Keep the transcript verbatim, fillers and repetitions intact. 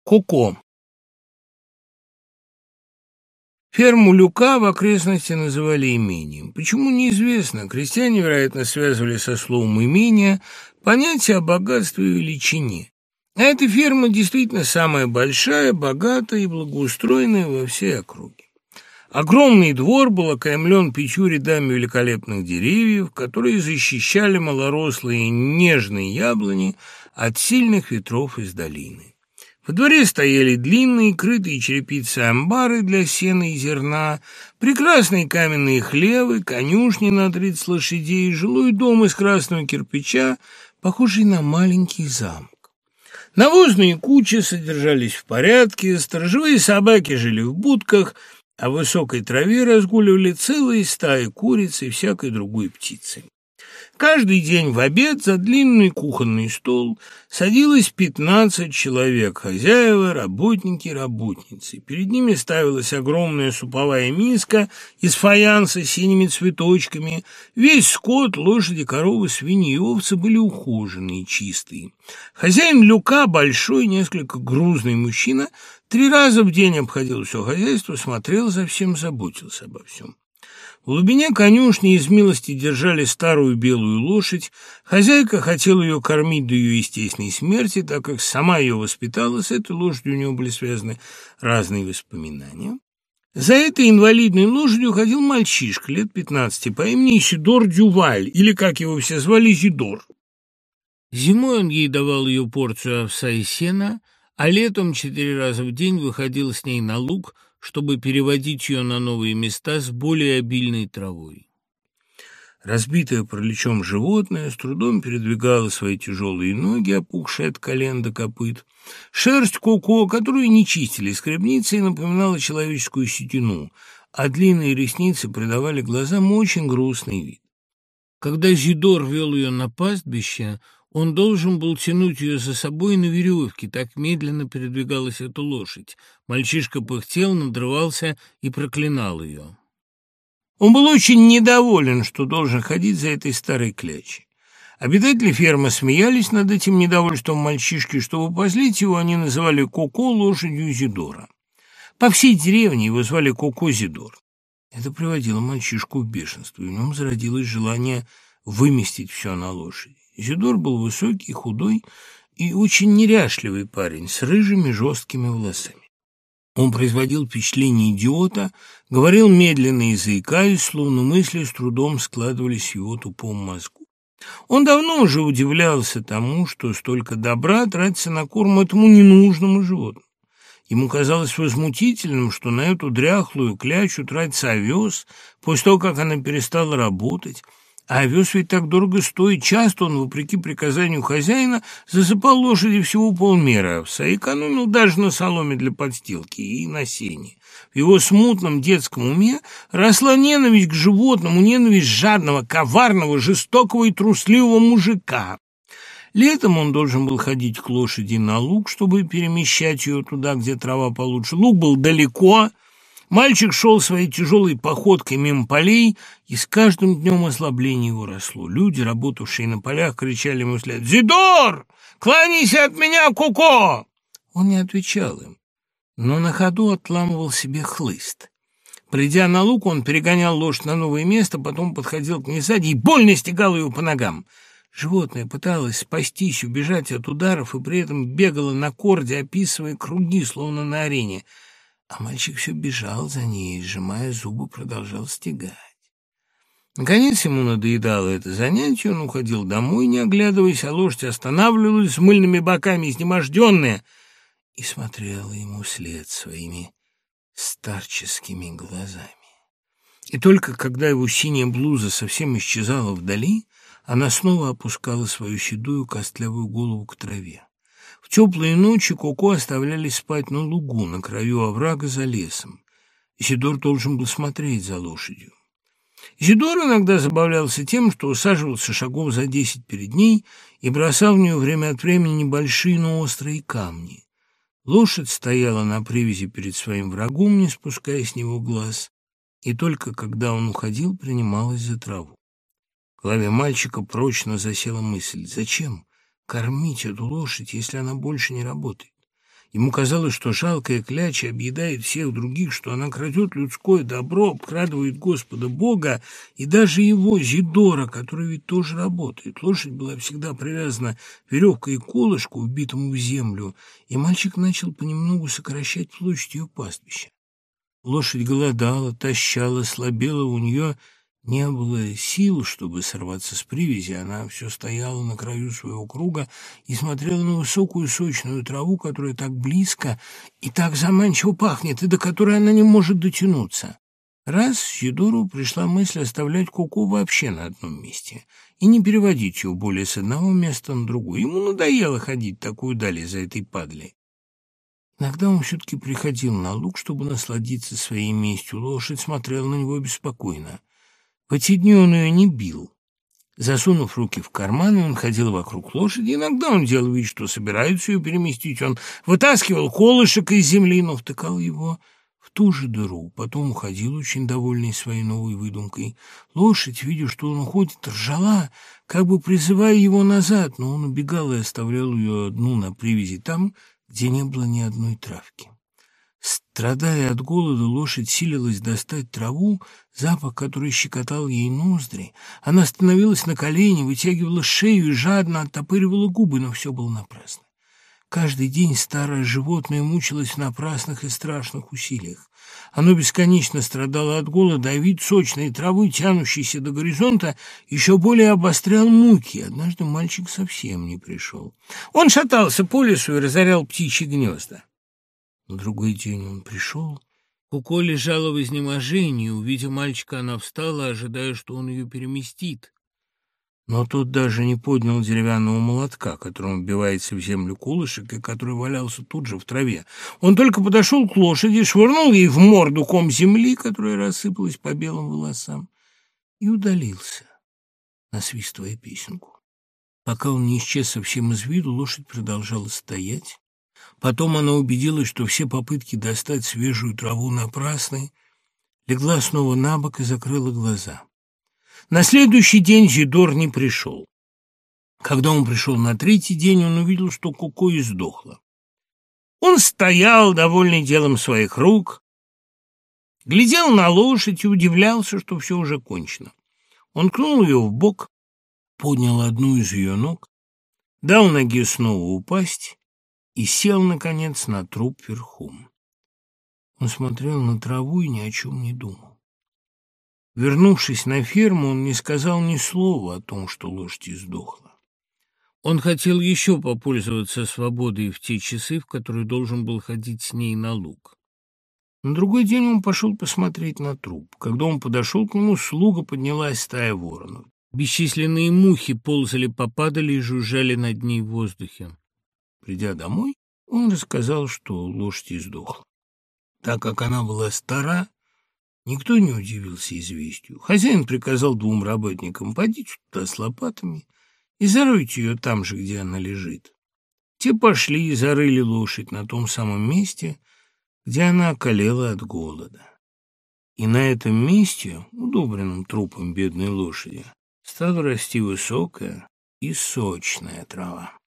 Коко. Ферму Люка в окрестности называли имением. Почему, неизвестно. Крестьяне, вероятно, связывали со словом «имение» понятие о богатстве и величине. А эта ферма действительно самая большая, богатая и благоустроенная во всей округе. Огромный двор был окаймлен пятью рядами великолепных деревьев, которые защищали малорослые нежные яблони от сильных ветров из долины. Во дворе стояли длинные, крытые черепицей амбары для сена и зерна, прекрасные каменные хлевы, конюшни на тридцать лошадей, жилой дом из красного кирпича, похожий на маленький замок. Навозные кучи содержались в порядке, сторожевые собаки жили в будках, а в высокой траве разгуливали целые стаи куриц и всякой другой птицы. Каждый день в обед за длинный кухонный стол садилось пятнадцать человек, хозяева, работники, работницы. Перед ними ставилась огромная суповая миска из фаянса с синими цветочками. Весь скот, лошади, коровы, свиньи и овцы были ухоженные и чистые. Хозяин Люка, большой, несколько грузный мужчина, три раза в день обходил все хозяйство, смотрел за всем, заботился обо всем. В глубине конюшни из милости держали старую белую лошадь. Хозяйка хотела ее кормить до ее естественной смерти, так как сама ее воспитала. С этой лошадью у него были связаны разные воспоминания. За этой инвалидной лошадью ходил мальчишка лет пятнадцати по имени Исидор Дюваль, или, как его все звали, Зидор. Зимой он ей давал ее порцию овса и сена, а летом четыре раза в день выходил с ней на луг, чтобы переводить ее на новые места с более обильной травой. Разбитое параличом животное с трудом передвигало свои тяжелые ноги, опухшие от колен до копыт. Шерсть Коко, которую не чистили скребницей, напоминала человеческую седину, а длинные ресницы придавали глазам очень грустный вид. Когда Зидор вел ее на пастбище, он должен был тянуть ее за собой на веревке, так медленно передвигалась эта лошадь. Мальчишка пыхтел, надрывался и проклинал ее. Он был очень недоволен, что должен ходить за этой старой клячей. Обитатели фермы смеялись над этим недовольством мальчишки, чтобы позлить его, они называли Коко лошадью Зидора. По всей деревне его звали Коко Зидор. Это приводило мальчишку в бешенство, и в нем зародилось желание выместить все на лошади. Зидор был высокий, худой и очень неряшливый парень с рыжими жесткими волосами. Он производил впечатление идиота, говорил медленно и заикаясь, словно мысли с трудом складывались в его тупом мозгу. Он давно уже удивлялся тому, что столько добра тратится на корм этому ненужному животному. Ему казалось возмутительным, что на эту дряхлую клячу тратится овес после того, как она перестала работать. А овес ведь так дорого стоит. Часто он, вопреки приказанию хозяина, засыпал лошади всего полмеры овса и экономил даже на соломе для подстилки и на сене. В его смутном детском уме росла ненависть к животному, ненависть жадного, коварного, жестокого и трусливого мужика. Летом он должен был ходить к лошади на луг, чтобы перемещать ее туда, где трава получше. Луг был далеко. Мальчик шел своей тяжелой походкой мимо полей, и с каждым днем ослабление его росло. Люди, работавшие на полях, кричали ему вслед: «Зидор, кланяйся от меня, Коко!» Он не отвечал им, но на ходу отламывал себе хлыст. Придя на луг, он перегонял лошадь на новое место, потом подходил к ней сзади и больно стегал ее по ногам. Животное пыталось спастись, убежать от ударов, и при этом бегало на корде, описывая круги, словно на арене. А мальчик все бежал за ней, сжимая зубы, продолжал стегать. Наконец ему надоедало это занятие, он уходил домой, не оглядываясь, а лошадь останавливалась с мыльными боками, изнеможденная, и смотрела ему вслед своими старческими глазами. И только когда его синяя блуза совсем исчезала вдали, она снова опускала свою седую костлявую голову к траве. В теплые ночи Коко оставляли спать на лугу, на краю оврага за лесом. Исидор должен был смотреть за лошадью. Исидор иногда забавлялся тем, что усаживался шагов за десять перед ней и бросал в нее время от времени небольшие, но острые камни. Лошадь стояла на привязи перед своим врагом, не спуская с него глаз, и только когда он уходил, принималась за траву. В голове мальчика прочно засела мысль: зачем кормить эту лошадь, если она больше не работает? Ему казалось, что жалкая кляча объедает всех других, что она крадет людское добро, обкрадывает Господа Бога и даже его, Зидора, который ведь тоже работает. Лошадь была всегда привязана веревкой к колышку, вбитому в землю, и мальчик начал понемногу сокращать площадь ее пастбища. Лошадь голодала, тащала, слабела, у нее не было сил, чтобы сорваться с привязи. Она все стояла на краю своего круга и смотрела на высокую сочную траву, которая так близко и так заманчиво пахнет, и до которой она не может дотянуться. Раз Зидору пришла мысль оставлять Коко вообще на одном месте и не переводить ее более с одного места на другое. Ему надоело ходить такую даль за этой падлей. Иногда он все-таки приходил на луг, чтобы насладиться своей местью. Лошадь смотрела на него беспокойно. В эти дни он ее не бил. Засунув руки в карманы, он ходил вокруг лошади. Иногда он делал вид, что собирается ее переместить. Он вытаскивал колышек из земли, но втыкал его в ту же дыру. Потом уходил, очень довольный своей новой выдумкой. Лошадь, видя, что он уходит, ржала, как бы призывая его назад, но он убегал и оставлял ее одну на привязи там, где не было ни одной травки. Страдая от голода, лошадь силилась достать траву, запах, который щекотал ей ноздри. Она становилась на колени, вытягивала шею и жадно оттопыривала губы, но все было напрасно. Каждый день старое животное мучилось в напрасных и страшных усилиях. Оно бесконечно страдало от голода, а вид сочной травы, тянущейся до горизонта, еще более обострял муки. Однажды мальчик совсем не пришел. Он шатался по лесу и разорял птичьи гнезда. На другой день он пришел. Коко лежала в изнеможении. Увидев мальчика, она встала, ожидая, что он ее переместит. Но тот даже не поднял деревянного молотка, которым вбивается в землю колышек, и который валялся тут же в траве. Он только подошел к лошади, швырнул ей в морду ком земли, которая рассыпалась по белым волосам, и удалился, насвистывая песенку. Пока он не исчез совсем из виду, лошадь продолжала стоять. Потом она убедилась, что все попытки достать свежую траву напрасны, легла снова на бок и закрыла глаза. На следующий день Зидор не пришел. Когда он пришел на третий день, он увидел, что Коко издохла. Он стоял, довольный делом своих рук, глядел на лошадь и удивлялся, что все уже кончено. Он ткнул ее в бок, поднял одну из ее ног, дал ноге снова упасть и сел, наконец, на труп верхом. Он смотрел на траву и ни о чем не думал. Вернувшись на ферму, он не сказал ни слова о том, что лошадь издохла. Он хотел еще попользоваться свободой в те часы, в которые должен был ходить с ней на луг. На другой день он пошел посмотреть на труп. Когда он подошел к нему, с луга поднялась стая воронов. Бесчисленные мухи ползали по падали и жужжали над ней в воздухе. Придя домой, он рассказал, что лошадь издохла. Так как она была стара, никто не удивился известию. Хозяин приказал двум работникам: «Пойдите туда с лопатами и заройте ее там же, где она лежит». Те пошли и зарыли лошадь на том самом месте, где она околела от голода. И на этом месте, удобренном трупом бедной лошади, стала расти высокая и сочная трава.